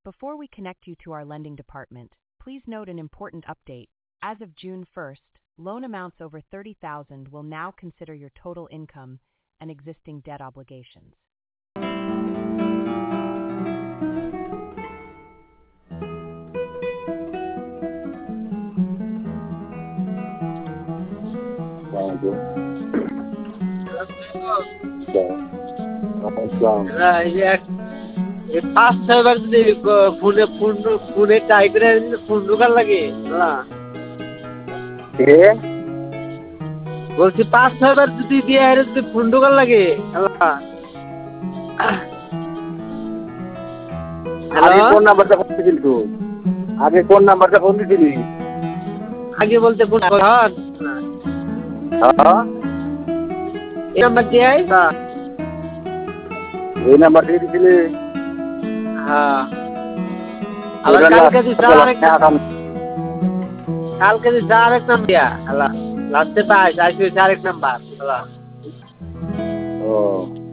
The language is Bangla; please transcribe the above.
Before we connect you to our lending department, please note an important update. As of June 1st, loan amounts over $30,000 will now consider your total income and existing debt obligations. পাঁচ ছয়বার যদি ফোনে ট্রাই করে ফোন ঢোকার লাগে বলছি ৫-৬বার যদি দিয়ে যদি ফোন ঢোকার লাগে আগে কোন নাম্বারটা ফোন দিছিলি তুই? আগে কোন নাম্বারটা ফোন দিছিলি? আগে বলতে কোন এই নাম্বার দিয়ে এই নাম্বার দিয়ে দিছিলি? হ্যাঁ। আবার কালকে দিছে আরেক নাম্বার দিয়া লাস্টে পাইছে আরেক নাম্বার। ও